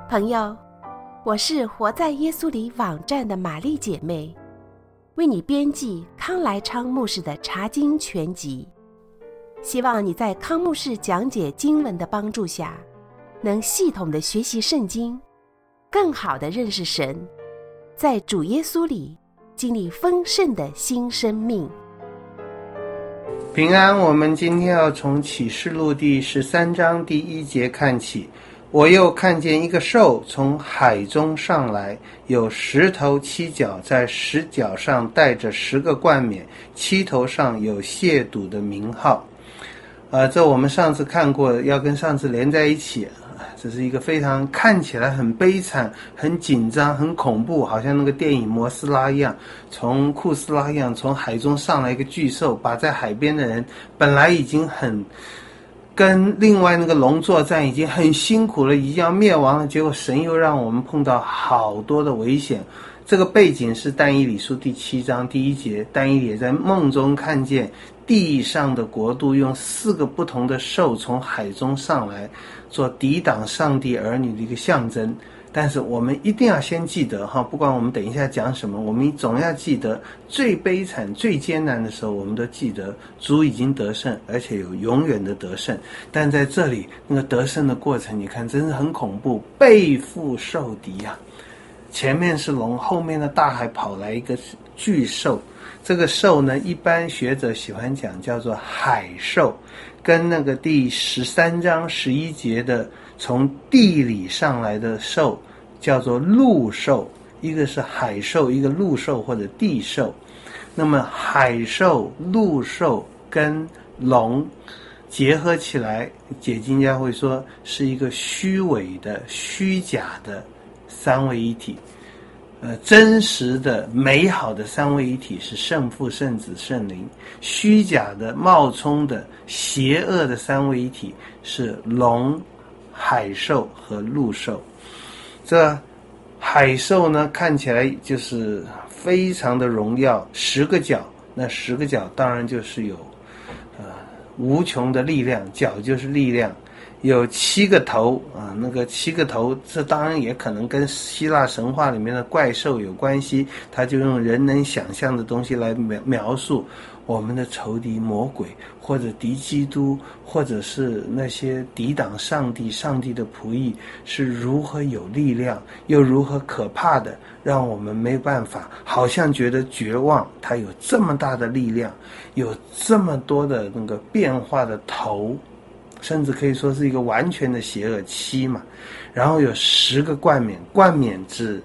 朋友，我是活在耶稣里网站的玛丽姐妹，为你编辑康来昌牧师的查经全集，希望你在康牧师讲解经文的帮助下，能系统的学习圣经，更好的认识神，在主耶稣里经历丰盛的新生命。 平安，我们今天要从启示录第13章第1节看起。我又看见一个兽从海中上来，有10头7角，在10角上带着10个冠冕，7头上有亵渎的名号。这我们上次看过，要跟上次连在一起。这是一个非常看起来很悲惨、很紧张、很恐怖，好像那个电影《摩斯拉》一样，从库斯拉一样，从海中上来一个巨兽，把在海边的人本来已经很跟另外那个龙作战，已经很辛苦了，已经要灭亡了，结果神又让我们碰到好多的危险。这个背景是但以理书第7章第1节，但以理也在梦中看见地上的国度用4个不同的兽从海中上来，做抵挡上帝儿女的一个象征。但是我们一定要先记得不管我们等一下讲什么，我们总要记得最悲惨最艰难的时候，我们都记得主已经得胜，而且有永远的得胜。但在这里那个得胜的过程，你看真是很恐怖，背负受敌啊！前面是龙，后面的大海跑来一个巨兽。这个兽呢，一般学者喜欢讲叫做海兽，跟那个第13章11节的从地里上来的兽叫做陆兽，一个是海兽，一个陆兽或者地兽。那么海兽、陆兽跟龙结合起来，解经家会说是一个虚伪的、虚假的三位一体。真实的美好的三位一体是圣父、圣子、圣灵，虚假的冒充的邪恶的三位一体是龙、海兽和陆兽。这海兽呢，看起来就是非常的荣耀，10个角，那10个角当然就是有无穷的力量，角就是力量。有7个头那个7个头，这当然也可能跟希腊神话里面的怪兽有关系，他就用人能想象的东西来描述我们的仇敌魔鬼，或者敌基督，或者是那些抵挡上帝的仆役是如何有力量，又如何可怕的，让我们没办法，好像觉得绝望。他有这么大的力量，有这么多的那个变化的头，甚至可以说是一个完全的邪恶7嘛，然后有10个冠冕，冠冕指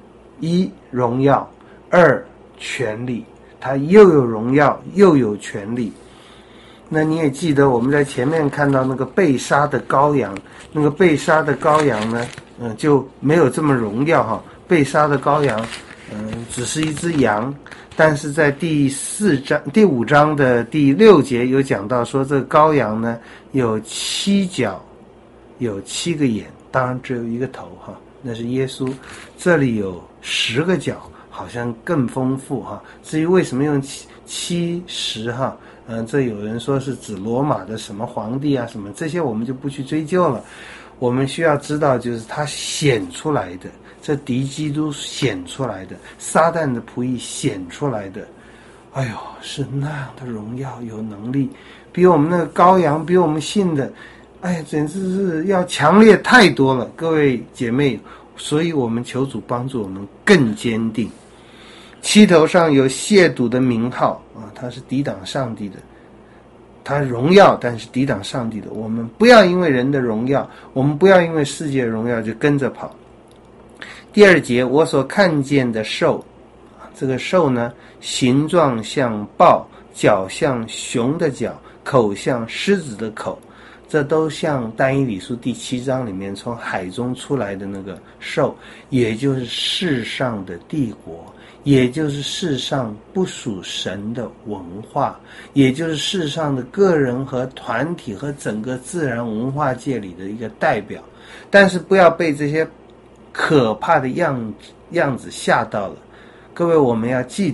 1荣耀，2权力，它又有荣耀又有权力。那你也记得我们在前面看到那个被杀的羔羊，那个被杀的羔羊呢就没有这么荣耀被杀的羔羊只是一只羊。但是在第5章的第6节有讲到说，这个羔羊呢有7角，有7个眼，当然只有一个头那是耶稣。这里有10个角，好像更丰富至于为什么用7、10这有人说是指罗马的什么皇帝啊什么，这些我们就不去追究了。我们需要知道就是他显出来的，这敌基督显出来的，撒旦的仆役显出来的，是那样的荣耀有能力，比我们那个羔羊，比我们信的简直是要强烈太多了，各位姐妹。所以我们求主帮助我们更坚定。7头上有亵渎的名号他是抵挡上帝的，他荣耀但是抵挡上帝的。我们不要因为人的荣耀，我们不要因为世界的荣耀就跟着跑。第2节，我所看见的兽，这个兽呢形状像豹，脚像熊的脚，口像狮子的口，这都像但以理书第7章里面从海中出来的那个兽，也就是世上的帝国，也就是世上不属神的文化，也就是世上的个人和团体和整个自然文化界里的一个代表。但是不要被这些可怕的样子吓到了。各位，我们要记得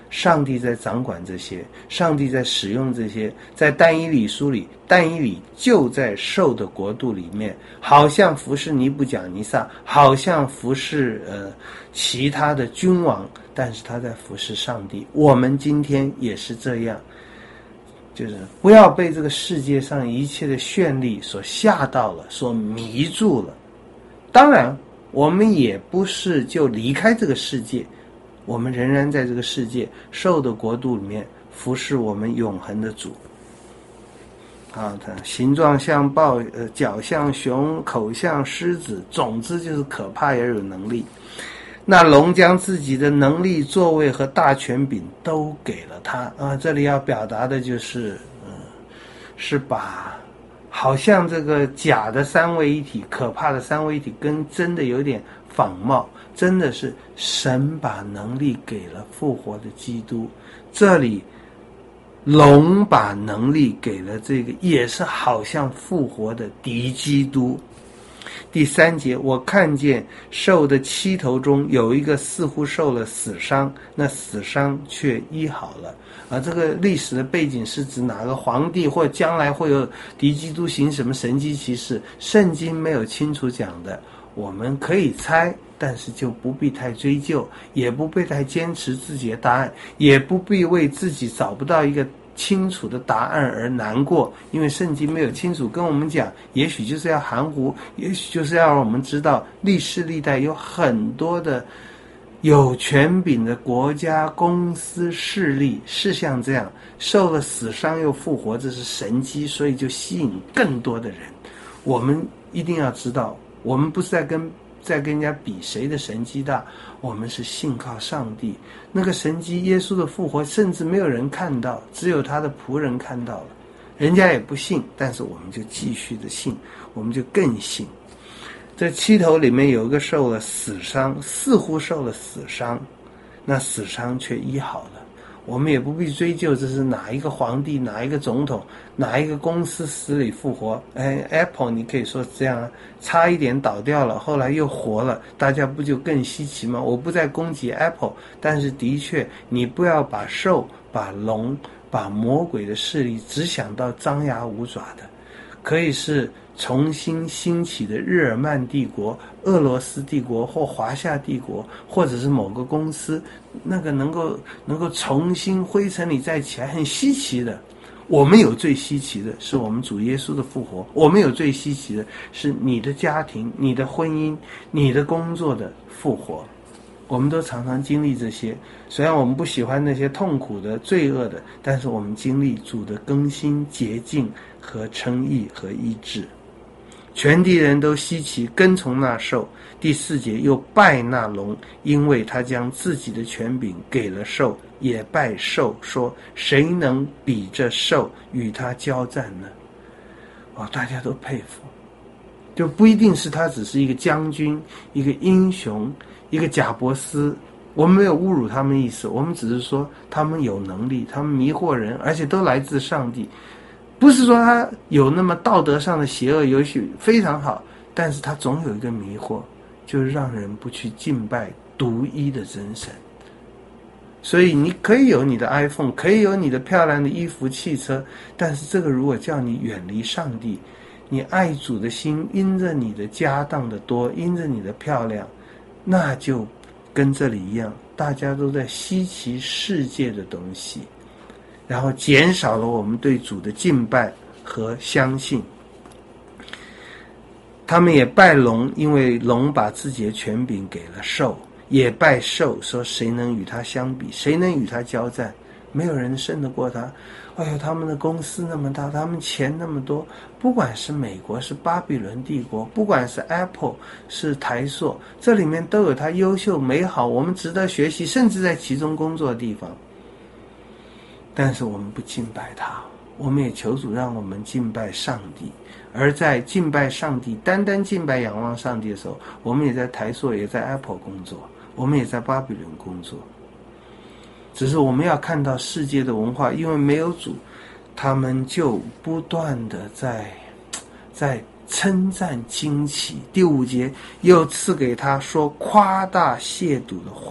上帝在掌管这些，上帝在使用这些。在但以理书里，但以理就在兽的国度里面，好像服侍尼布甲尼撒，好像服侍其他的君王，但是他在服侍上帝。我们今天也是这样，就是不要被这个世界上一切的绚丽所吓到了，所迷住了。当然我们也不是就离开这个世界，我们仍然在这个世界兽的国度里面服侍我们永恒的主。它形状像豹，脚像熊，口像狮子，总之就是可怕也有能力。那龙将自己的能力、作为和大权柄都给了他这里要表达的就是是把好像这个假的三位一体、可怕的三位一体跟真的有点仿冒，真的是神把能力给了复活的基督。这里龙把能力给了这个也是好像复活的敌基督。第3节，我看见兽的7头中有一个似乎受了死伤，那死伤却医好了。这个历史的背景是指哪个皇帝或将来会有敌基督行什么神迹奇事，圣经没有清楚讲的，我们可以猜，但是就不必太追究，也不必太坚持自己的答案，也不必为自己找不到一个清楚的答案而难过，因为圣经没有清楚跟我们讲，也许就是要含糊，也许就是要让我们知道历世历代有很多的有权柄的国家、公司、势力是像这样受了死伤又复活，这是神迹，所以就吸引更多的人。我们一定要知道，我们不是在跟人家比谁的神迹大，我们是信靠上帝。那个神迹耶稣的复活甚至没有人看到，只有他的仆人看到了，人家也不信，但是我们就继续的信，我们就更信。这7头里面有一个受了死伤，似乎受了死伤，那死伤却医好了。我们也不必追究这是哪一个皇帝、哪一个总统、哪一个公司死里复活。Apple 你可以说这样差一点倒掉了，后来又活了，大家不就更稀奇吗？我不再攻击 Apple， 但是的确你不要把兽、把龙、把魔鬼的势力只想到张牙舞爪的，可以是重新兴起的日耳曼帝国、俄罗斯帝国或华夏帝国，或者是某个公司，那个能够重新灰尘里再起来，很稀奇的。我们有最稀奇的是我们主耶稣的复活，我们有最稀奇的是你的家庭、你的婚姻、你的工作的复活。我们都常常经历这些，虽然我们不喜欢那些痛苦的、罪恶的，但是我们经历主的更新、洁净和称义和医治。全地人都稀奇，跟从那兽。第4节，又拜那龙，因为他将自己的权柄给了兽，也拜兽，说谁能比这兽与他交战呢？大家都佩服，就不一定是他只是一个将军、一个英雄、一个贾伯斯，我们没有侮辱他们意思，我们只是说他们有能力，他们迷惑人，而且都来自上帝。不是说他有那么道德上的邪恶，也许非常好，但是他总有一个迷惑，就是让人不去敬拜独一的真神。所以你可以有你的 iPhone， 可以有你的漂亮的衣服、汽车，但是这个如果叫你远离上帝，你爱主的心因着你的家当的多，因着你的漂亮，那就跟这里一样，大家都在稀奇世界的东西，然后减少了我们对主的敬拜和相信。他们也拜龙，因为龙把自己的权柄给了兽，也拜兽，说谁能与他相比，谁能与他交战，没有人胜得过他。他们的公司那么大，他们钱那么多，不管是美国，是巴比伦帝国，不管是 Apple， 是台塑，这里面都有他优秀美好我们值得学习，甚至在其中工作的地方。但是我们不敬拜他，我们也求主让我们敬拜上帝。而在敬拜上帝、单单敬拜仰望上帝的时候，我们也在台塑，也在 Apple 工作，我们也在巴比伦工作。只是我们要看到世界的文化，因为没有主，他们就不断的在称赞惊奇。第5节，又赐给他说夸大亵渎的话。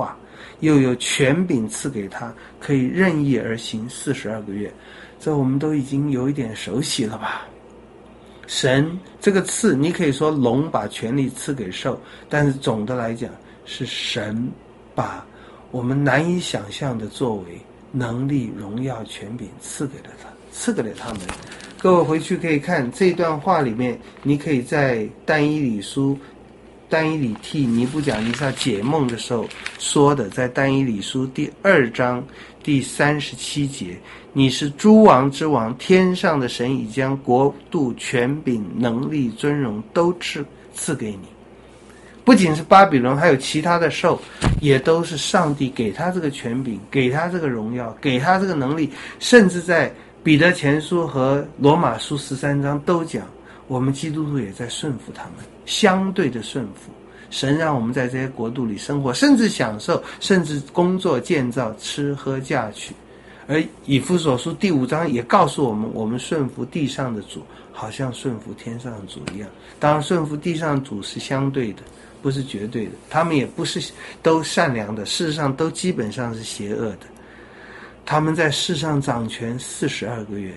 又有权柄赐给他，可以任意而行42个月。这我们都已经有一点熟悉了吧？神这个赐，你可以说龙把权力赐给兽，但是总的来讲是神把我们难以想象的作为、能力、荣耀、权柄赐给了他们。各位回去可以看这段话里面，你可以在但以理书但以理替尼布甲尼撒解梦的时候说的，在但以理书第2章第37节，你是诸王之王，天上的神已将国度、权柄、能力、尊荣都赐给你。不仅是巴比伦，还有其他的兽，也都是上帝给他这个权柄，给他这个荣耀，给他这个能力。甚至在彼得前书和罗马书13章都讲，我们基督徒也在顺服他们，相对的顺服。神让我们在这些国度里生活，甚至享受，甚至工作建造，吃喝嫁娶。而以弗所书第5章也告诉我们，我们顺服地上的主，好像顺服天上的主一样。当然顺服地上的主是相对的，不是绝对的，他们也不是都善良的，事实上都基本上是邪恶的。他们在世上掌权42个月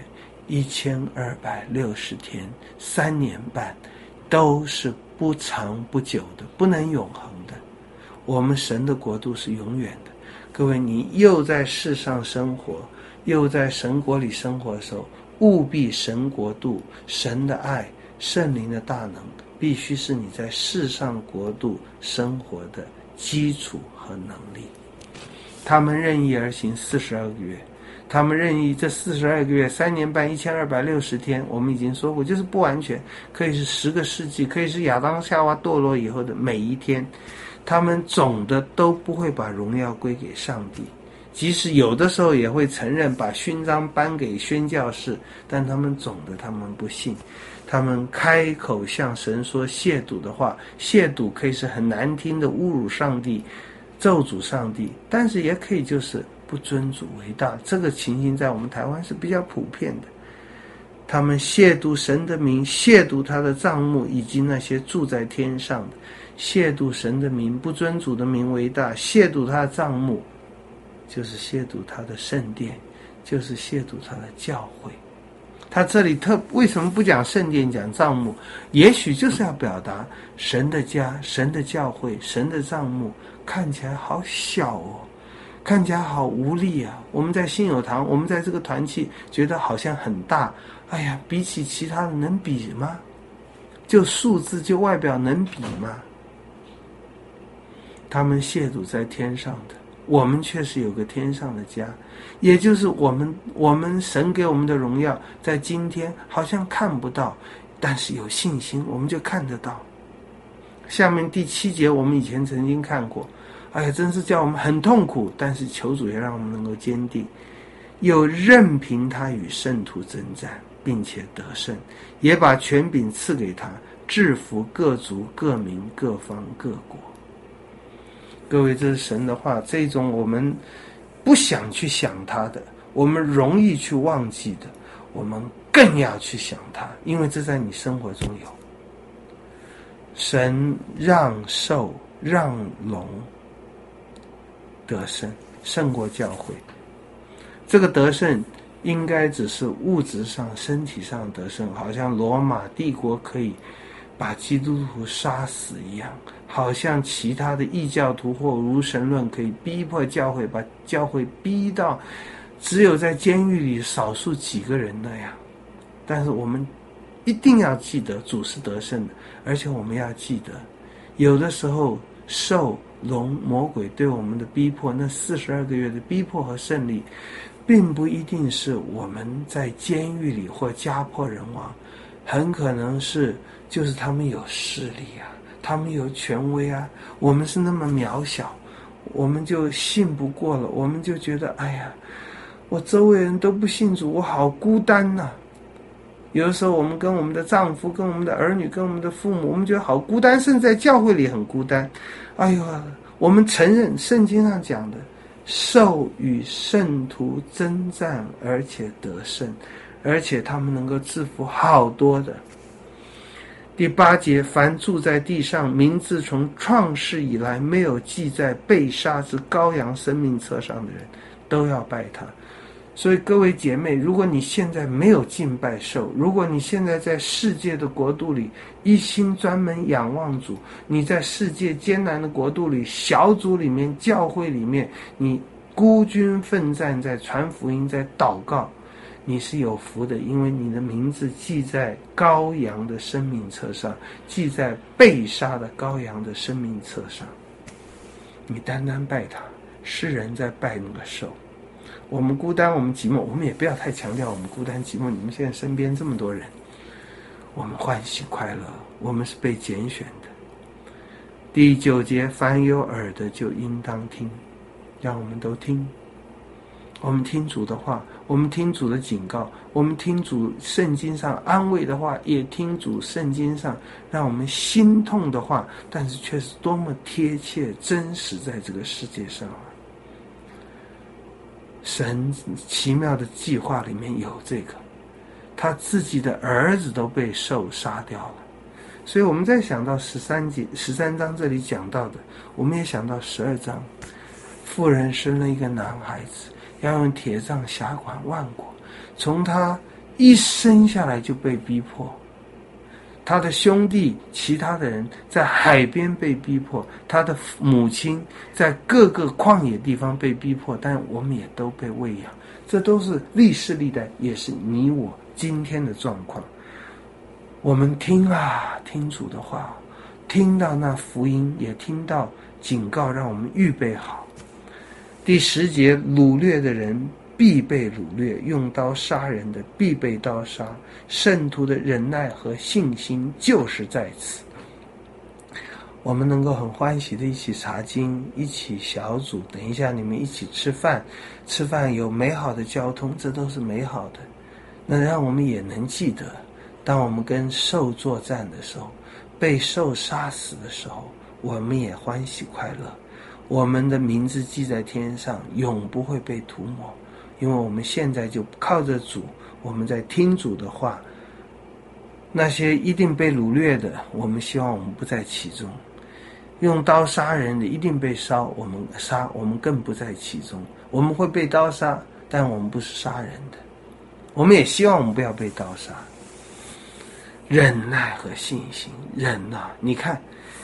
，1260天，3年半，都是不长不久的，不能永恒的。我们神的国度是永远的。各位，你又在世上生活，又在神国里生活的时候，务必神国度、神的爱、圣灵的大能，必须是你在世上国度生活的基础和能力。他们任意而行42个月，他们任意这42个月3年半1260天，我们已经说过，就是不完全，可以是10个世纪，可以是亚当夏娃堕落以后的每一天。他们总的都不会把荣耀归给上帝，即使有的时候也会承认把勋章颁给宣教士，但他们总的他们不信。他们开口向神说亵渎的话，亵渎可以是很难听的侮辱上帝、咒诅上帝，但是也可以就是不尊主为大。这个情形在我们台湾是比较普遍的。他们亵渎神的名，亵渎他的帐幕，以及那些住在天上的，亵渎神的名，不尊主的名为大，亵渎他的帐幕，就是亵渎他的圣殿，就是亵渎他的教会。他这里为什么不讲圣殿，讲帐幕？也许就是要表达神的家、神的教会、神的帐幕看起来好小哦，看起来好无力啊。我们在信友堂，我们在这个团契觉得好像很大，哎呀，比起其他的能比吗？就数字就外表能比吗？他们亵渎在天上的，我们确实有个天上的家，也就是我们神给我们的荣耀，在今天好像看不到，但是有信心我们就看得到。下面第7节我们以前曾经看过，哎呀，真是叫我们很痛苦，但是求主也让我们能够坚定，又任凭他与圣徒征战，并且得胜，也把权柄赐给他，制服各族、各民、各方、各国。各位，这是神的话，这种我们不想去想他的，我们容易去忘记的，我们更要去想他，因为这在你生活中有。神让兽、让龙得胜，胜过教会。这个得胜应该只是物质上、身体上得胜，好像罗马帝国可以把基督徒杀死一样，好像其他的异教徒或无神论可以逼迫教会，把教会逼到只有在监狱里少数几个人那样。但是我们一定要记得主是得胜的，而且我们要记得，有的时候兽、龙、魔鬼对我们的逼迫，那42个月的逼迫和胜利，并不一定是我们在监狱里或家破人亡，很可能是就是他们有势力啊，他们有权威啊，我们是那么渺小，我们就信不过了，我们就觉得哎呀，我周围人都不信主，我好孤单呐。有的时候我们跟我们的丈夫、跟我们的儿女、跟我们的父母，我们觉得好孤单，甚至在教会里很孤单。哎呦，我们承认圣经上讲的，兽与圣徒征战，而且得胜，而且他们能够制服好多的。 第8节，凡住在地上，名字从创世以来没有记在被杀之羔羊生命册上的人，都要拜他。所以各位姐妹，如果你现在没有敬拜兽，如果你现在在世界的国度里一心专门仰望主，你在世界艰难的国度里，小组里面，教会里面，你孤军奋战，在传福音，在祷告，你是有福的，因为你的名字记在羔羊的生命册上，记在被杀的羔羊的生命册上。你单单拜他，世人在拜那个兽。我们孤单，我们寂寞，我们也不要太强调我们孤单寂寞。你们现在身边这么多人，我们欢喜快乐，我们是被拣选的。第9节，凡有耳的就应当听，让我们都听。我们听主的话，我们听主的警告，我们听主圣经上安慰的话，也听主圣经上让我们心痛的话，但是却是多么贴切真实在这个世界上。神奇妙的计划里面有这个，他自己的儿子都被兽杀掉了。所以我们在想到13章这里讲到的，我们也想到12章，妇人生了一个男孩子，要用铁杖辖管万国，从他一生下来就被逼迫，他的兄弟其他的人在海边被逼迫，他的母亲在各个旷野地方被逼迫，但我们也都被喂养。这都是历世历代，也是你我今天的状况。我们听主的话，听到那福音，也听到警告，让我们预备好。第10节，掳掠的人必被掳掠，用刀杀人的必被刀杀，圣徒的忍耐和信心就是在此。我们能够很欢喜的一起查经，一起小组，等一下你们一起吃饭有美好的交通，这都是美好的。那让我们也能记得，当我们跟兽作战的时候，被兽杀死的时候，我们也欢喜快乐。我们的名字记在天上，永不会被涂抹，因为我们现在就靠着主，我们在听主的话。那些一定被掳掠的，我们希望我们不在其中；用刀杀人的一定被烧，我们更不在其中。我们会被刀杀，但我们不是杀人的。我们也希望我们不要被刀杀。忍耐和信心，忍啊！你看，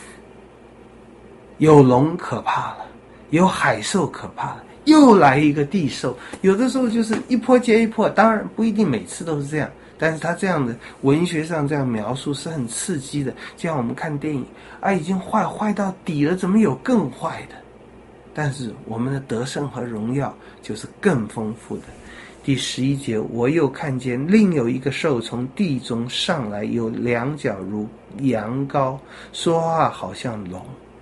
有龙可怕了，有海兽可怕了，又来一个地兽。有的时候就是一波接一波，当然不一定每次都是这样，但是他这样的文学上这样描述是很刺激的。就像我们看电影已经坏到底了，怎么有更坏的？但是我们的得胜和荣耀就是更丰富的。第11节，我又看见另有一个兽从地中上来，有2角如羊羔，说话好像龙。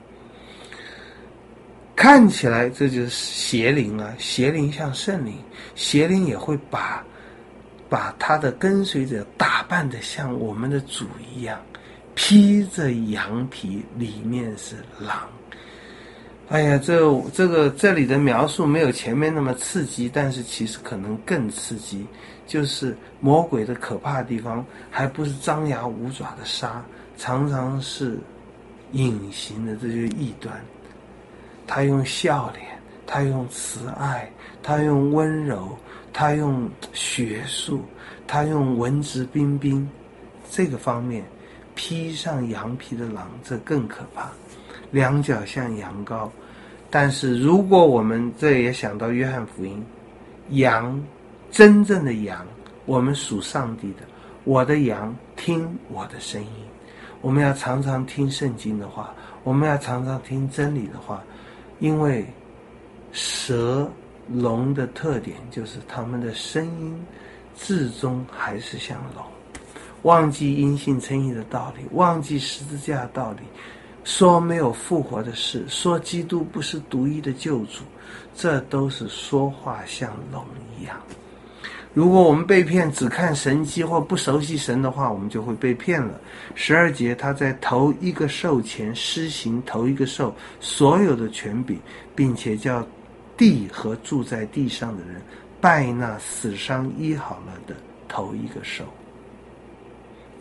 看起来这就是邪灵啊，邪灵像圣灵，邪灵也会把他的跟随者打扮得像我们的主一样，披着羊皮，里面是狼。哎呀，这里的描述没有前面那么刺激，但是其实可能更刺激，就是魔鬼的可怕的地方，还不是张牙舞爪的杀，常常是隐形的，这就是异端。他用笑脸，他用慈爱，他用温柔，他用学术，他用文质彬彬，这个方面披上羊皮的狼，这更可怕。2角像羊羔，但是如果我们这也想到约翰福音，羊，真正的羊，我们属上帝的，我的羊听我的声音。我们要常常听圣经的话，我们要常常听真理的话，因为蛇龙的特点就是他们的声音至终还是像龙，忘记因信称义的道理，忘记十字架的道理，说没有复活的事，说基督不是独一的救主，这都是说话像龙一样。如果我们被骗只看神迹或不熟悉神的话，我们就会被骗了。12节，他在头一个兽前施行头一个兽所有的权柄，并且叫地和住在地上的人拜那死伤医好了的头一个兽。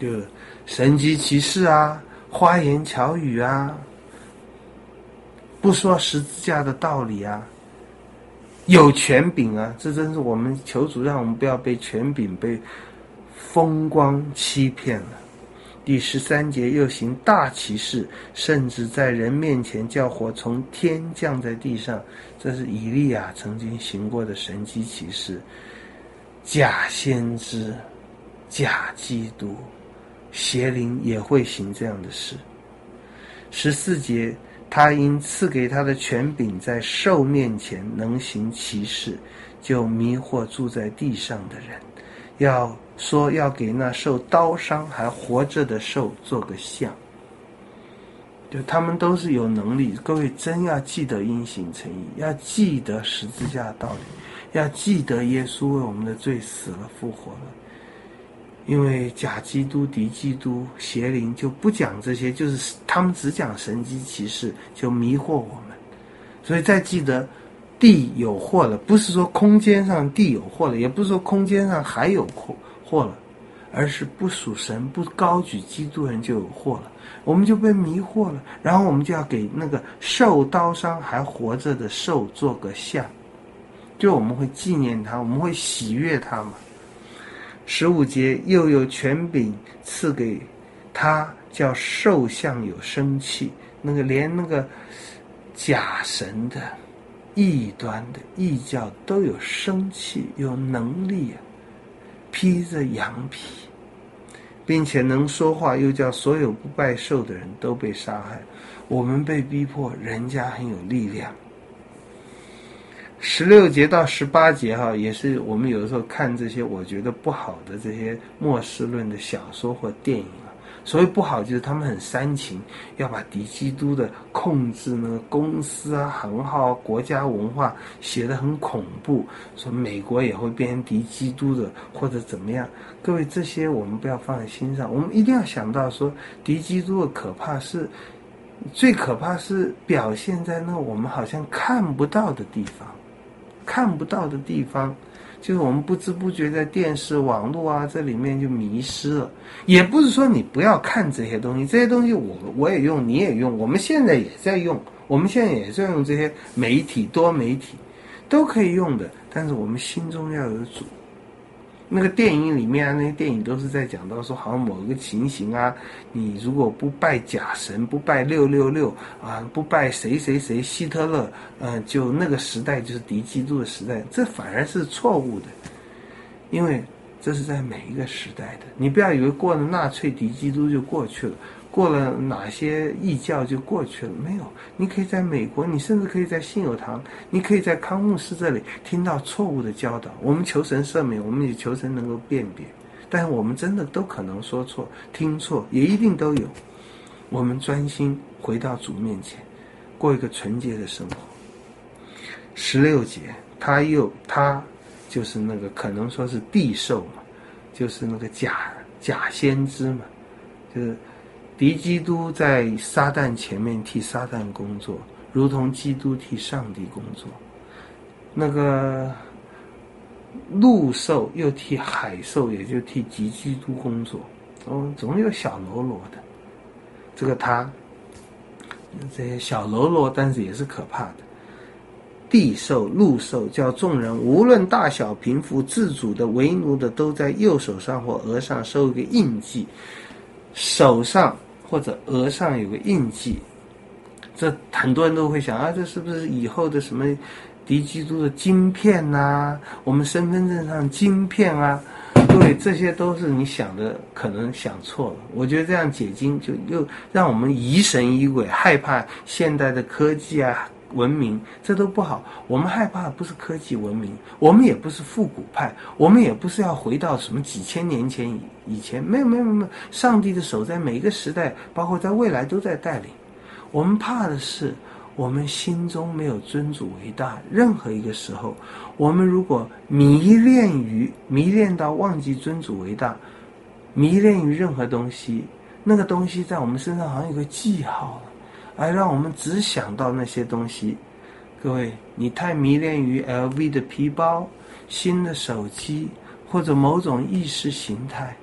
就神迹奇事啊，花言巧语啊，不说十字架的道理啊，有权柄啊，这真是我们求主让我们不要被权柄被风光欺骗了。第13节又行大奇事，甚至在人面前叫火从天降在地上，这是以利亚曾经行过的神迹奇事。假先知、假基督、邪灵也会行这样的事。14节，他因赐给他的权柄在兽面前能行奇事，就迷惑住在地上的人，要说要给那受刀伤还活着的兽做个像。就他们都是有能力，各位真要记得因行称义，要记得十字架的道理，要记得耶稣为我们的罪死了复活了。因为假基督、敌基督、邪灵就不讲这些，就是他们只讲神迹奇事，就迷惑我们。所以再记得地有祸了，不是说空间上地有祸了，也不是说空间上还有祸了，而是不属神、不高举基督人就有祸了，我们就被迷惑了。然后我们就要给那个受刀伤还活着的兽做个像，就我们会纪念他，我们会喜悦他嘛。15节，又有权柄赐给他，叫兽像有生气，那个连那个假神的、异端的、异教都有生气，有能力啊，披着羊皮，并且能说话，又叫所有不拜兽的人都被杀害。我们被逼迫，人家很有力量。16节到18节也是我们有的时候看这些我觉得不好的这些末世论的小说或电影所谓不好就是他们很煽情，要把敌基督的控制那个公司啊、行号啊、国家文化写得很恐怖，说美国也会变成敌基督的或者怎么样。各位，这些我们不要放在心上，我们一定要想到说敌基督的可怕是最可怕是表现在那我们好像看不到的地方，看不到的地方就是我们不知不觉在电视网络啊这里面就迷失了。也不是说你不要看这些东西，这些东西我也用，你也用，我们现在也在用，我们现在也在用这些媒体，多媒体都可以用的，但是我们心中要有主。那个电影里面那些电影都是在讲到说好像某一个情形啊，你如果不拜假神，不拜666啊，不拜谁谁谁希特勒，就那个时代就是敌基督的时代，这反而是错误的。因为这是在每一个时代的，你不要以为过了纳粹敌基督就过去了，过了哪些异教就过去了，没有。你可以在美国，你甚至可以在信友堂，你可以在康牧师这里听到错误的教导，我们求神赦免，我们也求神能够辨别，但是我们真的都可能说错听错，也一定都有。我们专心回到主面前，过一个纯洁的生活。16节，他就是那个可能说是地兽嘛，就是那个假先知嘛，就是敌基督在撒旦前面替撒旦工作，如同基督替上帝工作。那个陆兽又替海兽，也就替敌基督工作。总有小喽啰的。这个这些小喽啰，但是也是可怕的。地兽、陆兽叫众人无论大小贫富自主的为奴的，都在右手上或额上收一个印记，手上或者额上有个印记。这很多人都会想这是不是以后的什么敌基督的晶片啊，我们身份证上晶片啊？各位，这些都是你想的可能想错了。我觉得这样解经就又让我们疑神疑鬼，害怕现代的科技啊文明，这都不好。我们害怕的不是科技文明，我们也不是复古派，我们也不是要回到什么几千年前以前，没有。上帝的手在每一个时代，包括在未来都在带领。我们怕的是我们心中没有尊主为大。任何一个时候，我们如果迷恋到忘记尊主为大，迷恋于任何东西，那个东西在我们身上好像有个记号了，而让我们只想到那些东西。各位，你太迷恋于 LV 的皮包、新的手机，或者某种意识形态，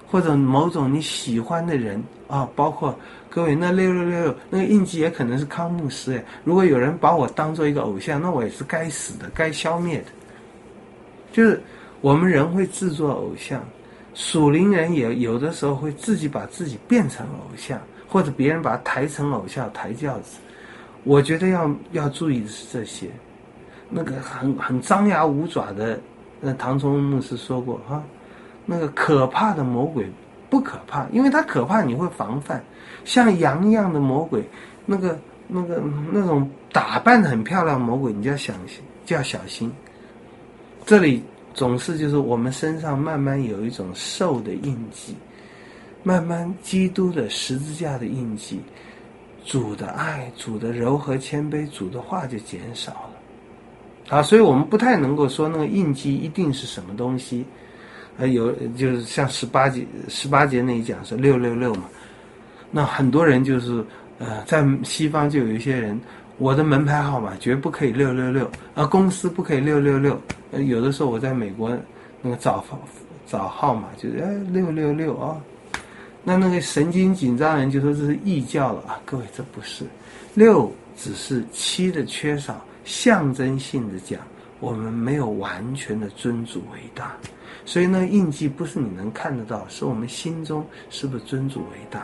或者某种你喜欢的人啊，包括各位那666那个印记也可能是康牧师哎。如果有人把我当做一个偶像，那我也是该死的，该消灭的。就是我们人会制作偶像，属灵人也有的时候会自己把自己变成偶像，或者别人把他抬成偶像，抬轿子。我觉得要注意的是这些。那个很张牙舞爪的，唐崇文牧师说过哈，那个可怕的魔鬼不可怕，因为他可怕你会防范。像羊一样的魔鬼，那种打扮得很漂亮的魔鬼，你就要小心。这里总是就是我们身上慢慢有一种兽的印记，慢慢基督的十字架的印记，主的爱，主的柔和谦卑，主的话就减少了。好，所以我们不太能够说那个印记一定是什么东西。就是像18节那一讲是666嘛，那很多人就是在西方就有一些人，我的门牌号码绝不可以666，公司不可以666。有的时候我在美国那个找号码就是666啊，那个神经紧张人就说这是异教了啊，各位这不是，6只是7的缺少，象征性的讲，我们没有完全的尊主为大。所以那个印记不是你能看得到，是我们心中是不是尊主为大。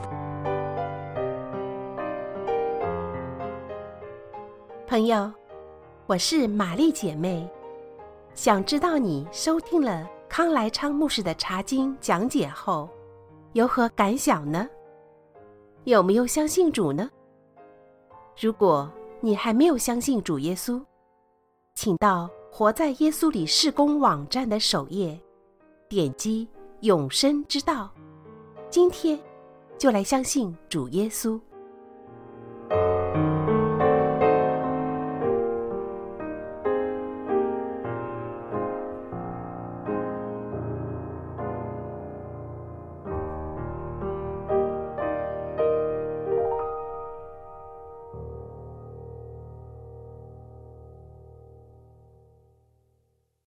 朋友，我是玛丽姐妹，想知道你收听了康来昌牧师的查经讲解后有何感想呢？有没有相信主呢？如果你还没有相信主耶稣，请到活在耶稣里事工网站的首页，点击永生之道，今天就来相信主耶稣。